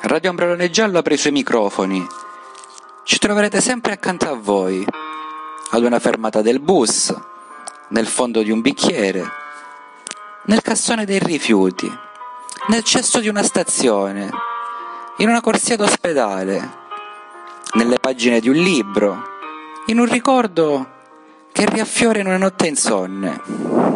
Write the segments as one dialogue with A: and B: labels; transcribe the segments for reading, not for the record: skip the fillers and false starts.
A: Radio Ombrellone Giallo apre i suoi microfoni. Ci troverete sempre accanto a voi, ad una fermata del bus, nel fondo di un bicchiere, nel cassone dei rifiuti, nel cesso di una stazione, in una corsia d'ospedale, nelle pagine di un libro, in un ricordo che riaffiora in una notte insonne.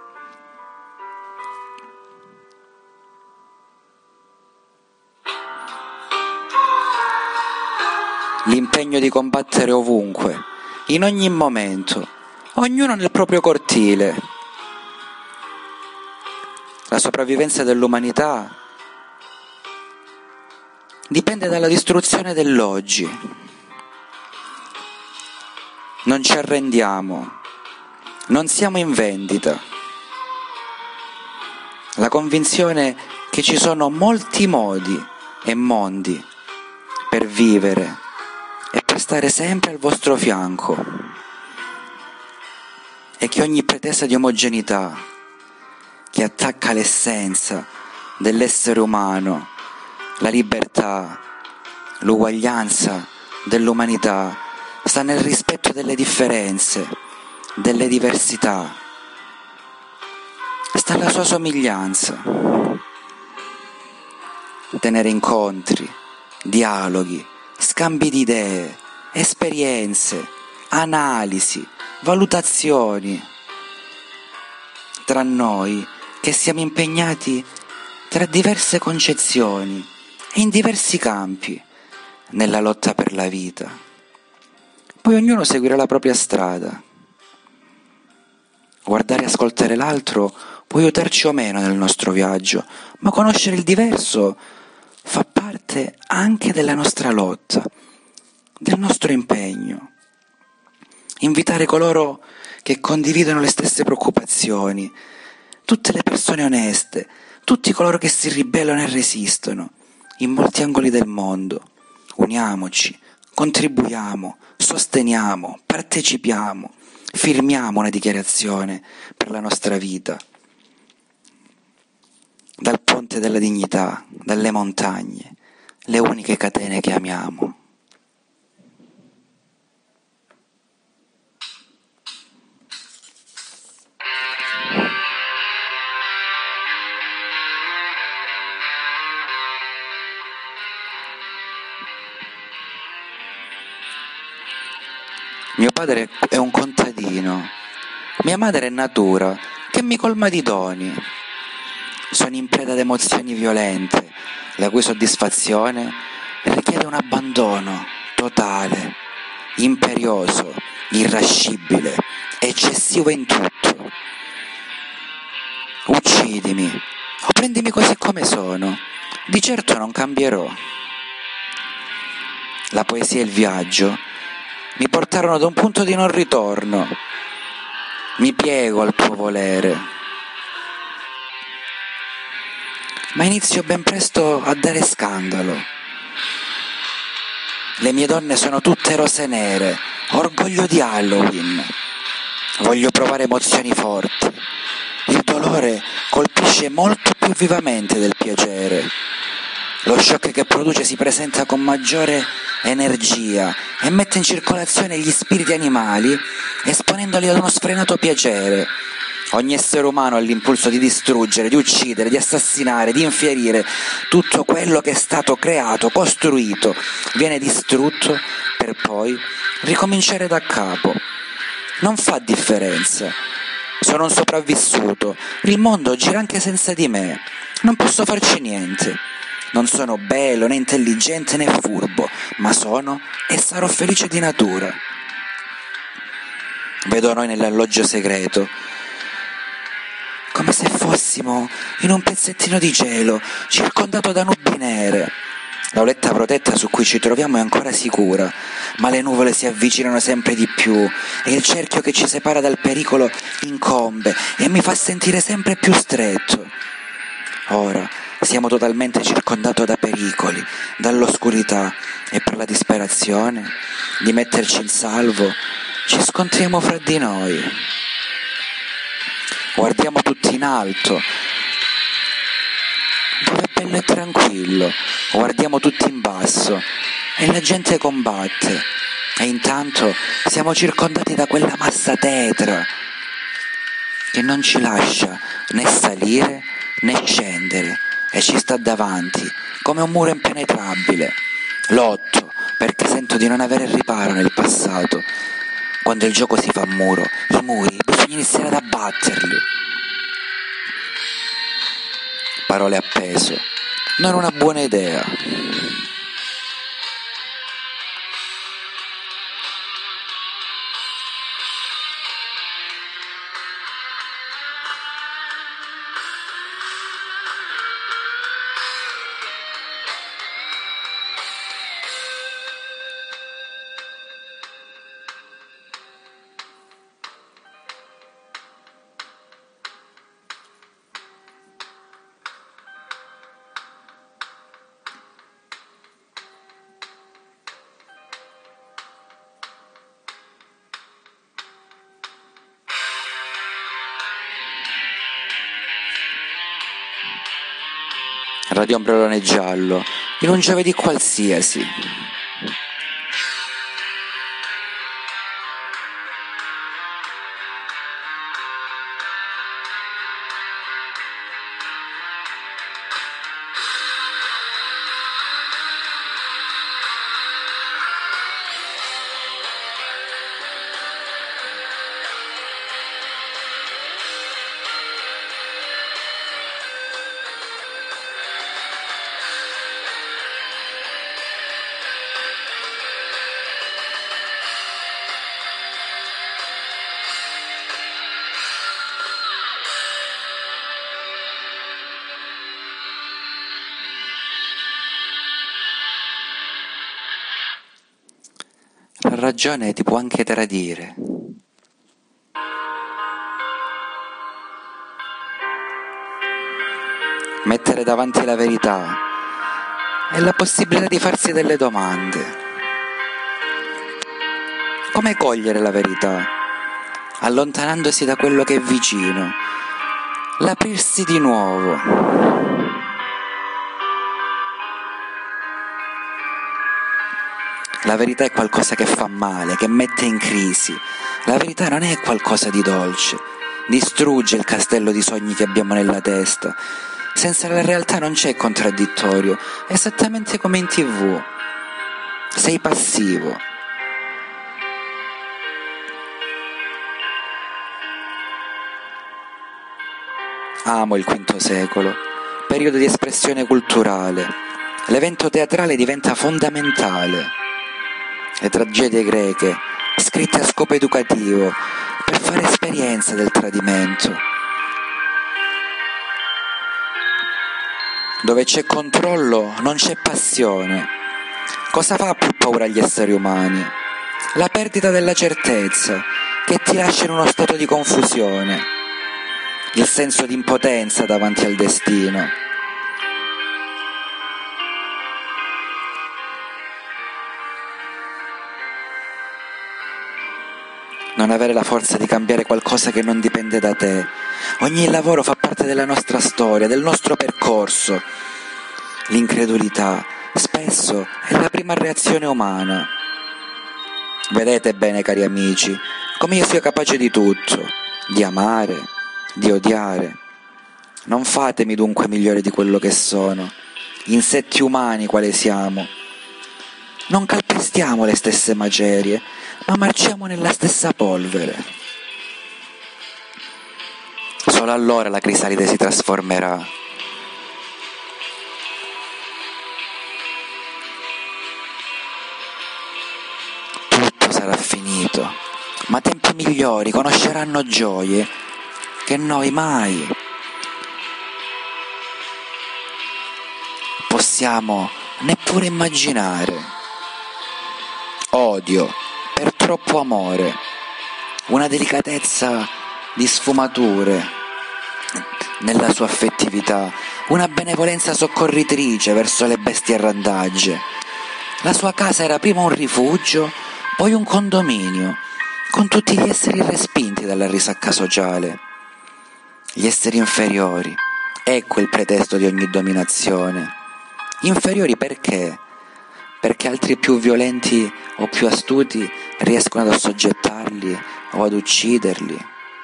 A: L'impegno di combattere ovunque, in ogni momento, ognuno nel proprio cortile. La sopravvivenza dell'umanità dipende dalla distruzione dell'oggi. Non ci arrendiamo, non siamo in vendita. La convinzione che ci sono molti modi e mondi per vivere e per stare sempre al vostro fianco, e che ogni pretesa di omogeneità che attacca l'essenza dell'essere umano, la libertà, l'uguaglianza dell'umanità, sta nel rispetto delle differenze, delle diversità, sta alla sua somiglianza. Tenere incontri, dialoghi, scambi di idee, esperienze, analisi, valutazioni tra noi che siamo impegnati tra diverse concezioni e in diversi campi nella lotta per la vita. Poi ognuno seguirà la propria strada. Guardare e ascoltare l'altro può aiutarci o meno nel nostro viaggio, ma conoscere il diverso fa parte anche della nostra lotta, del nostro impegno. Invitare coloro che condividono le stesse preoccupazioni, tutte le persone oneste, tutti coloro che si ribellano e resistono, in molti angoli del mondo. Uniamoci, contribuiamo, sosteniamo, partecipiamo, firmiamo una dichiarazione per la nostra vita. Dal ponte della dignità, dalle montagne, le uniche catene che amiamo. Mio padre è un contadino, mia madre è natura, che mi colma di doni. Sono in preda ad emozioni violente, la cui soddisfazione richiede un abbandono totale, imperioso, irascibile, eccessivo in tutto. Uccidimi o prendimi così come sono, di certo non cambierò. La poesia e il viaggio mi portarono ad un punto di non ritorno. Mi piego al tuo volere. Ma inizio ben presto a dare scandalo. Le mie donne sono tutte rose nere, orgoglio di Halloween. Voglio provare emozioni forti. Il dolore colpisce molto più vivamente del piacere. Lo shock che produce si presenta con maggiore energia e mette in circolazione gli spiriti animali, esponendoli ad uno sfrenato piacere. Ogni essere umano ha l'impulso di distruggere, di uccidere, di assassinare, di infierire. Tutto quello che è stato creato, costruito, viene distrutto per poi ricominciare da capo. Non fa differenza. Sono un sopravvissuto. Il mondo gira anche senza di me. Non posso farci niente. Non sono bello, né intelligente, né furbo, ma sono e sarò felice di natura. Vedo noi nell'alloggio segreto, come se fossimo in un pezzettino di cielo, circondato da nubi nere. La oletta protetta su cui ci troviamo è ancora sicura, ma le nuvole si avvicinano sempre di più e il cerchio che ci separa dal pericolo incombe e mi fa sentire sempre più stretto. Ora siamo totalmente circondati da pericoli, dall'oscurità, e per la disperazione di metterci in salvo ci scontriamo fra di noi. Guardiamo tutti in alto, dove è bello e tranquillo, guardiamo tutti in basso e la gente combatte e intanto siamo circondati da quella massa tetra che non ci lascia né salire né scendere e ci sta davanti come un muro impenetrabile. Lotto perché sento di non avere riparo nel passato. Quando il gioco si fa muro, i muri bisogna iniziare ad abbatterli. Parole a peso, non una buona idea. Radio Ombrellone Giallo, in un giovedì qualsiasi. La ragione ti può anche tradire. Mettere davanti la verità e la possibilità di farsi delle domande. Come cogliere la verità? Allontanandosi da quello che è vicino, l'aprirsi di nuovo. La verità è qualcosa che fa male, che mette in crisi. La verità non è qualcosa di dolce. Distrugge il castello di sogni che abbiamo nella testa. Senza la realtà non c'è contraddittorio, esattamente come in TV. Sei passivo. Amo il V secolo, periodo di espressione culturale. L'evento teatrale diventa fondamentale. Le tragedie greche, scritte a scopo educativo, per fare esperienza del tradimento. Dove c'è controllo non c'è passione. Cosa fa più paura agli esseri umani? La perdita della certezza, che ti lascia in uno stato di confusione. Il senso di impotenza davanti al destino. Non avere la forza di cambiare qualcosa che non dipende da te. Ogni lavoro fa parte della nostra storia, del nostro percorso. L'incredulità spesso è la prima reazione umana. Vedete bene, cari amici, come io sia capace di tutto, di amare, di odiare. Non fatemi dunque migliore di quello che sono, insetti umani quale siamo. Non calpestiamo le stesse macerie, ma marciamo nella stessa polvere. Solo allora la crisalide si trasformerà. Tutto sarà finito, ma tempi migliori conosceranno gioie che noi mai possiamo neppure immaginare. Odio per troppo amore, una delicatezza di sfumature nella sua affettività, una benevolenza soccorritrice verso le bestie randagge. La sua casa era prima un rifugio, poi un condominio, con tutti gli esseri respinti dalla risacca sociale. Gli esseri inferiori, ecco il pretesto di ogni dominazione. Inferiori perché? Perché altri più violenti o più astuti riescono ad assoggettarli o ad ucciderli,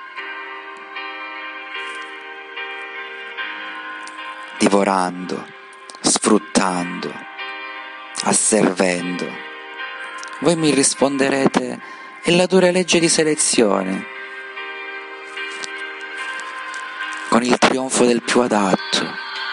A: divorando, sfruttando, asservendo. Voi mi risponderete: è la dura legge di selezione, con il trionfo del più adatto,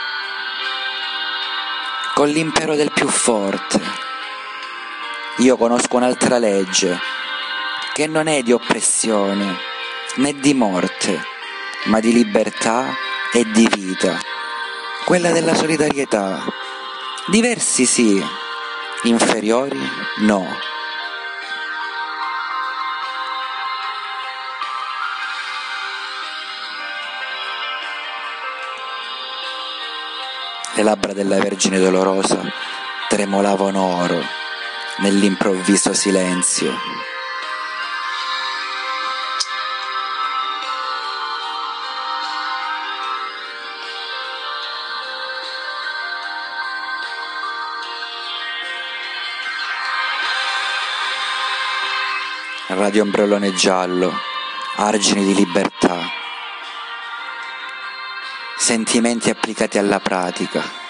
A: con l'impero del più forte. Io conosco un'altra legge, che non è di oppressione né di morte, ma di libertà e di vita, quella della solidarietà. Diversi sì, inferiori no. Le labbra della Vergine Dolorosa tremolavano oro nell'improvviso silenzio. Radio Ombrellone Giallo, argini di libertà, sentimenti applicati alla pratica.